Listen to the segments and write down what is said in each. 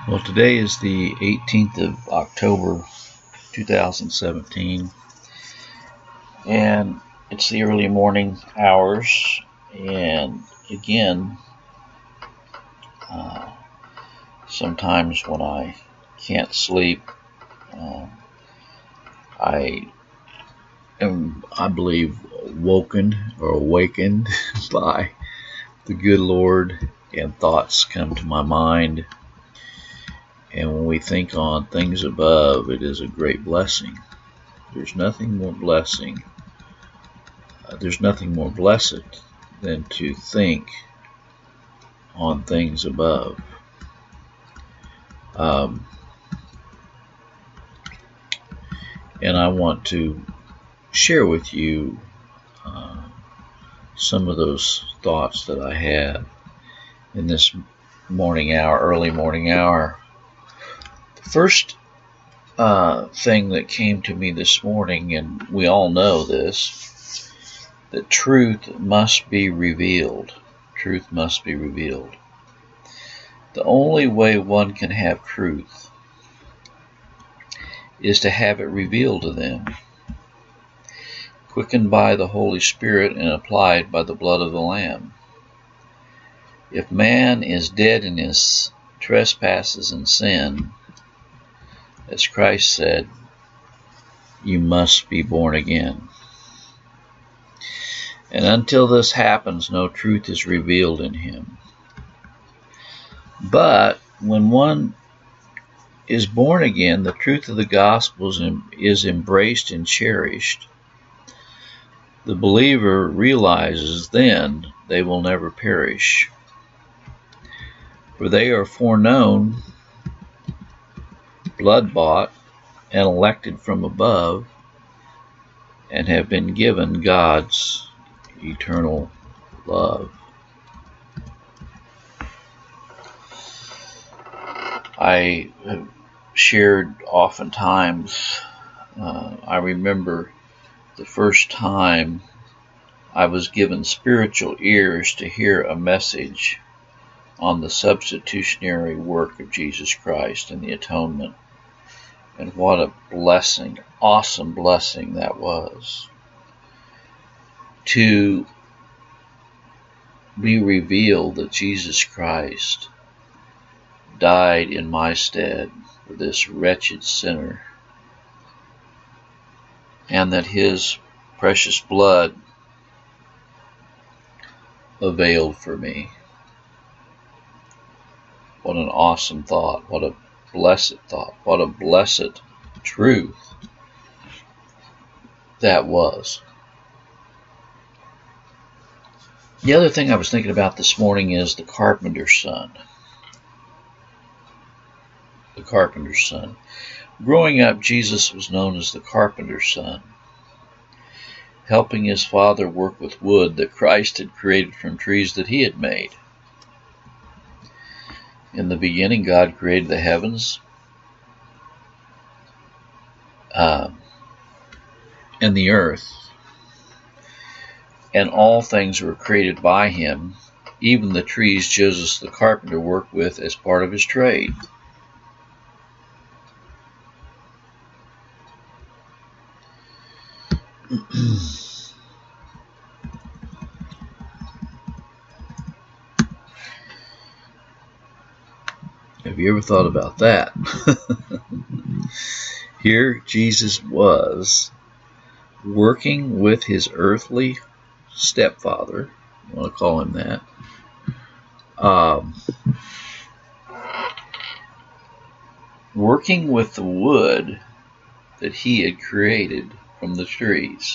Well, today is the 18th of October, 2017, and it's the early morning hours. And again, sometimes when I can't sleep, I am, I believe, woken or awakened by the good Lord, and thoughts come to my mind. And when we think on things above, it is a great blessing. There's nothing more blessing. There's nothing more blessed than to think on things above. And I want to share with you some of those thoughts that I had in this morning hour, early morning hour. The first thing that came to me this morning, and we all know this, that truth must be revealed. Truth must be revealed. The only way one can have truth is to have it revealed to them, quickened by the Holy Spirit and applied by the blood of the Lamb. If man is dead in his trespasses and sin, as Christ said, you must be born again. And until this happens, no truth is revealed in him. But when one is born again, the truth of the gospel is embraced and cherished. The believer realizes then they will never perish, for they are foreknown, blood-bought, and elected from above, and have been given God's eternal love. I have shared oftentimes, I remember the first time I was given spiritual ears to hear a message on the substitutionary work of Jesus Christ and the atonement. And what a blessing, awesome blessing that was. To be revealed that Jesus Christ died in my stead for this wretched sinner, and that his precious blood availed for me. What an awesome thought. What a blessed thought. What a blessed truth that was. The other thing I was thinking about this morning is the carpenter's son. The carpenter's son. Growing up, Jesus was known as the carpenter's son, helping his father work with wood that Christ had created from trees that he had made. In the beginning, God created the heavens and the earth, and all things were created by him, even the trees Joseph the carpenter worked with as part of his trade. Have you ever thought about that? Here Jesus was working with his earthly stepfather, I want to call him that, working with the wood that he had created from the trees.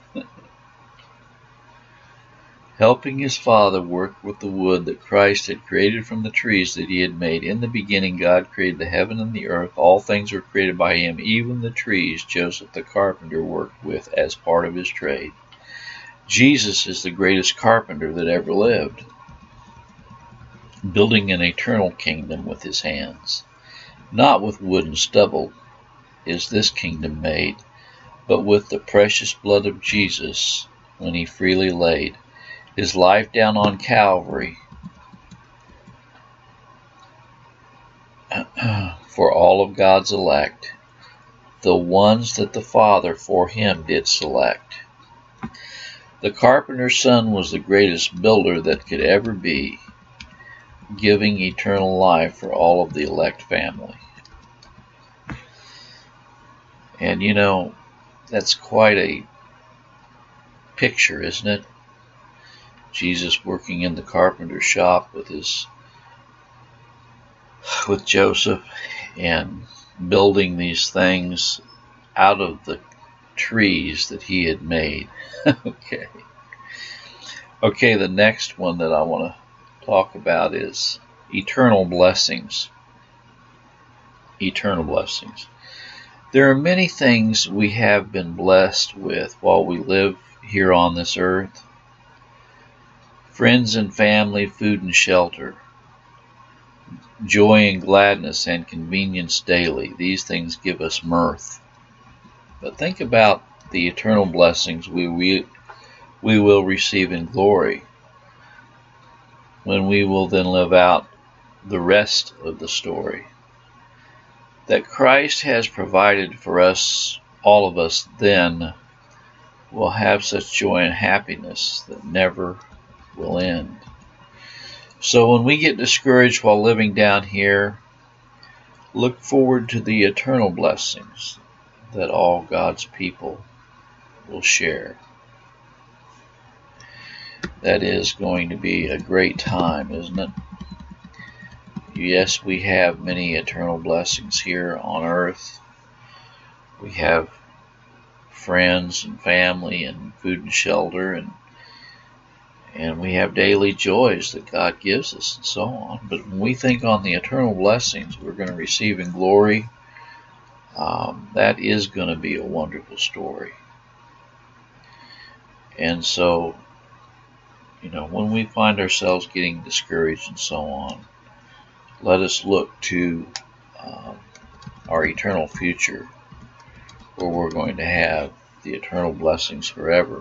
Helping his father work with the wood that Christ had created from the trees that he had made. In the beginning, God created the heaven and the earth. All things were created by him, even the trees Joseph the carpenter worked with as part of his trade. Jesus is the greatest carpenter that ever lived, building an eternal kingdom with his hands. Not with wood and stubble is this kingdom made, but with the precious blood of Jesus, when he freely laid his life down on Calvary for all of God's elect, the ones that the Father for him did select. The carpenter's son was the greatest builder that could ever be, giving eternal life for all of the elect family. And you know, that's quite a picture, isn't it? Jesus working in the carpenter's shop with Joseph and building these things out of the trees that he had made. Okay, the next one that I want to talk about is eternal blessings. Eternal blessings. There are many things we have been blessed with while we live here on this earth. Friends and family, food and shelter, joy and gladness and convenience daily. These things give us mirth. But think about the eternal blessings we will receive in glory, when we will then live out the rest of the story. That Christ has provided for us, all of us, then will have such joy and happiness that never will end. So when we get discouraged while living down here, look forward to the eternal blessings that all God's people will share. That is going to be a great time, isn't it? Yes, we have many eternal blessings here on earth. We have friends and family and food and shelter, and we have daily joys that God gives us and so on. But when we think on the eternal blessings we're going to receive in glory, that is going to be a wonderful story. And so, you know, when we find ourselves getting discouraged and so on, let us look to our eternal future, where we're going to have the eternal blessings forever.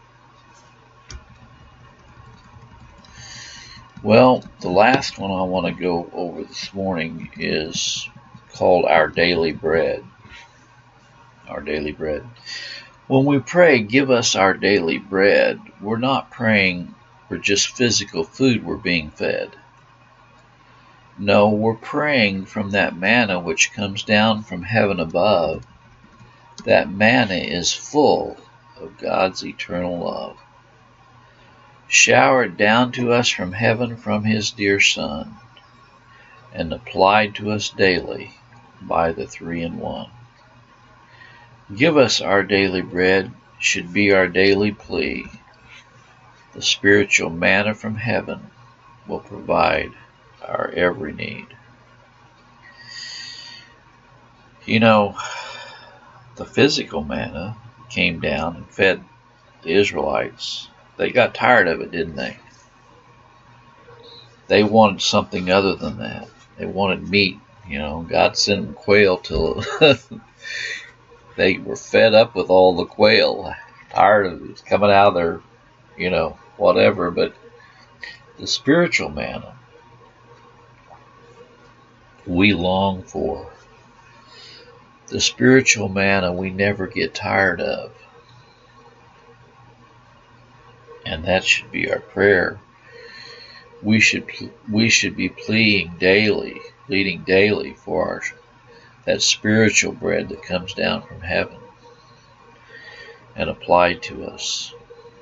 Well, the last one I want to go over this morning is called Our Daily Bread. Our daily bread. When we pray, give us our daily bread, we're not praying for just physical food we're being fed. No, we're praying from that manna which comes down from heaven above. That manna is full of God's eternal love, showered down to us from heaven from his dear Son, and applied to us daily by the Three-in-One. Give us our daily bread should be our daily plea. The spiritual manna from heaven will provide our every need. You know, the physical manna came down and fed the Israelites. They got tired of it, didn't they? They wanted something other than that. They wanted meat. You know, God sent them quail till they were fed up with all the quail, tired of it coming out of their, you know, whatever. But the spiritual manna we long for. The spiritual manna we never get tired of. And that should be our prayer. We should be pleading daily for that spiritual bread that comes down from heaven and applied to us.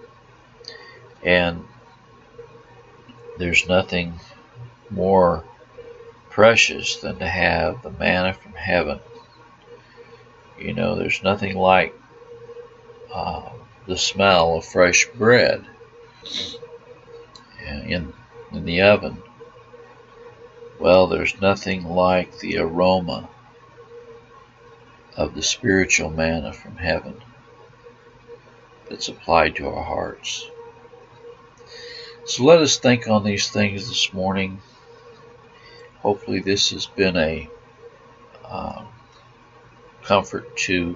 And there's nothing more precious than to have the manna from heaven. You know, there's nothing like the smell of fresh bread in the oven. Well, there's nothing like the aroma of the spiritual manna from heaven that's applied to our hearts. So let us think on these things this morning. Hopefully this has been a comfort to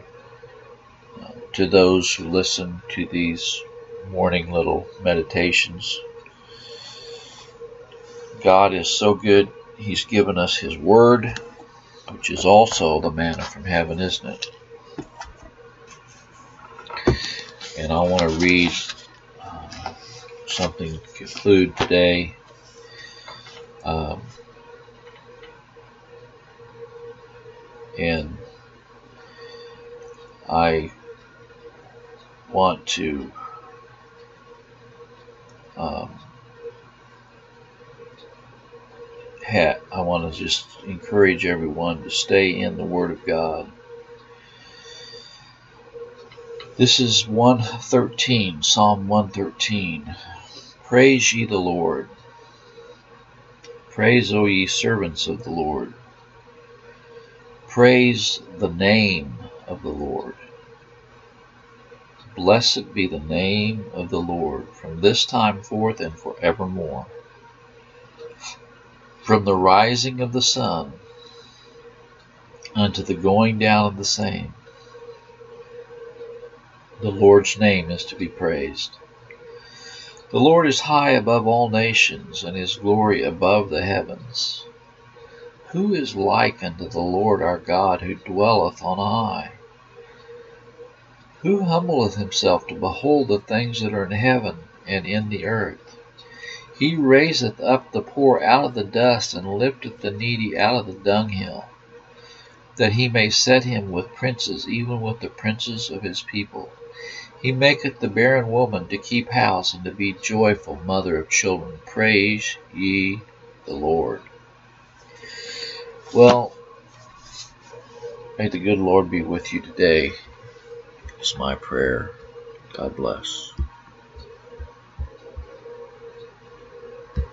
those who listen to these morning little meditations. God is so good. He's given us his word, which is also the manna from heaven, isn't it? And I want to read something to conclude today. And I want to just encourage everyone to stay in the Word of God. This is 113, Psalm 113. Praise ye the Lord. Praise, O ye servants of the Lord. Praise the name of the Lord. Blessed be the name of the Lord from this time forth and forevermore. From the rising of the sun unto the going down of the same, the Lord's name is to be praised. The Lord is high above all nations, and his glory above the heavens. Who is like unto the Lord our God, who dwelleth on high? Who humbleth himself to behold the things that are in heaven and in the earth? He raiseth up the poor out of the dust, and lifteth the needy out of the dunghill, that he may set him with princes, even with the princes of his people. He maketh the barren woman to keep house, and to be joyful mother of children. Praise ye the Lord. Well, may the good Lord be with you today. It's my prayer. God bless.